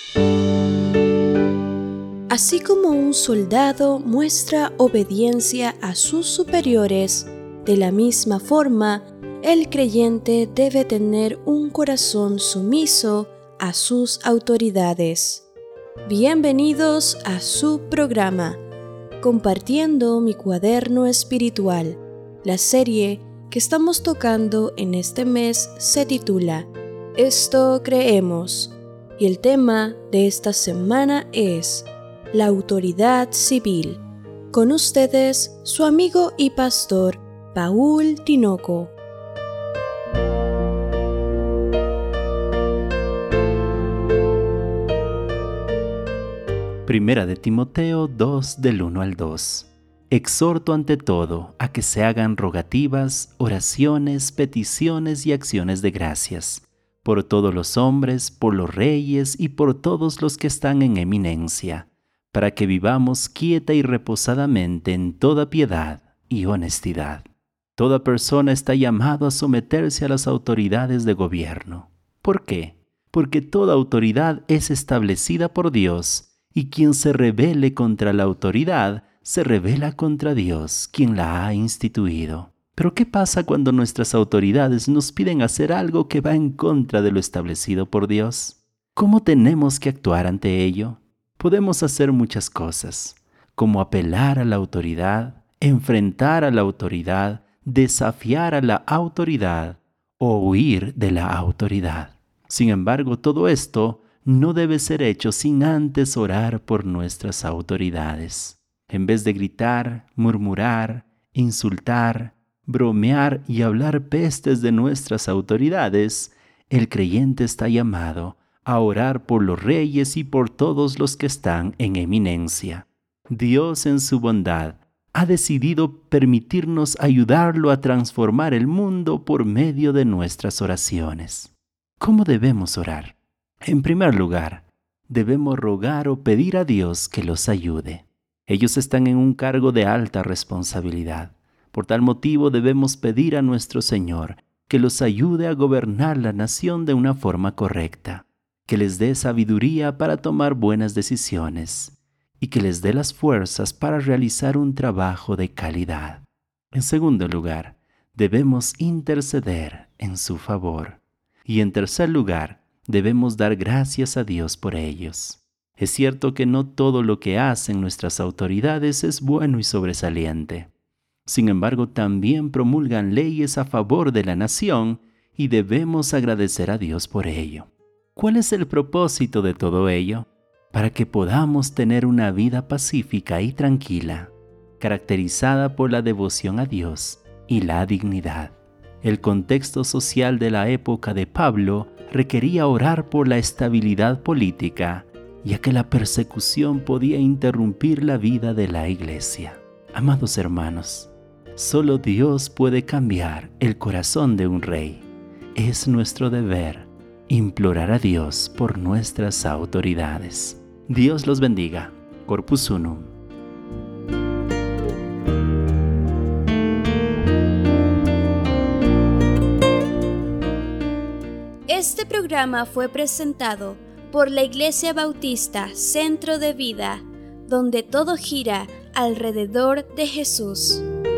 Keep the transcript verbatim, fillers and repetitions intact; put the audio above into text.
Así como un soldado muestra obediencia a sus superiores, de la misma forma, el creyente debe tener un corazón sumiso a sus autoridades. Bienvenidos a su programa, Compartiendo mi cuaderno espiritual. La serie que estamos tocando en este mes se titula Esto creemos, y el tema de esta semana es la autoridad civil. Con ustedes, su amigo y pastor, Paul Tinoco. Primera de Timoteo dos, del uno al dos. Exhorto ante todo a que se hagan rogativas, oraciones, peticiones y acciones de gracias, por todos los hombres, por los reyes y por todos los que están en eminencia, para que vivamos quieta y reposadamente en toda piedad y honestidad. Toda persona está llamado a someterse a las autoridades de gobierno. ¿Por qué? Porque toda autoridad es establecida por Dios, y quien se rebele contra la autoridad, se rebela contra Dios, quien la ha instituido. Pero ¿qué pasa cuando nuestras autoridades nos piden hacer algo que va en contra de lo establecido por Dios? ¿Cómo tenemos que actuar ante ello? Podemos hacer muchas cosas, como apelar a la autoridad, enfrentar a la autoridad, desafiar a la autoridad o huir de la autoridad. Sin embargo, todo esto no debe ser hecho sin antes orar por nuestras autoridades. En vez de gritar, murmurar, insultar, bromear y hablar pestes de nuestras autoridades, el creyente está llamado a orar por los reyes y por todos los que están en eminencia. Dios, en su bondad, ha decidido permitirnos ayudarlo a transformar el mundo por medio de nuestras oraciones. ¿Cómo debemos orar? En primer lugar, debemos rogar o pedir a Dios que los ayude. Ellos están en un cargo de alta responsabilidad. Por tal motivo debemos pedir a nuestro Señor que los ayude a gobernar la nación de una forma correcta, que les dé sabiduría para tomar buenas decisiones y que les dé las fuerzas para realizar un trabajo de calidad. En segundo lugar, debemos interceder en su favor. Y en tercer lugar, debemos dar gracias a Dios por ellos. Es cierto que no todo lo que hacen nuestras autoridades es bueno y sobresaliente. Sin embargo, también promulgan leyes a favor de la nación y debemos agradecer a Dios por ello. ¿Cuál es el propósito de todo ello? Para que podamos tener una vida pacífica y tranquila, caracterizada por la devoción a Dios y la dignidad. El contexto social de la época de Pablo requería orar por la estabilidad política, ya que la persecución podía interrumpir la vida de la iglesia. Amados hermanos, solo Dios puede cambiar el corazón de un rey. Es nuestro deber implorar a Dios por nuestras autoridades. Dios los bendiga. Corpus Unum. Este programa fue presentado por la Iglesia Bautista Centro de Vida, donde todo gira alrededor de Jesús.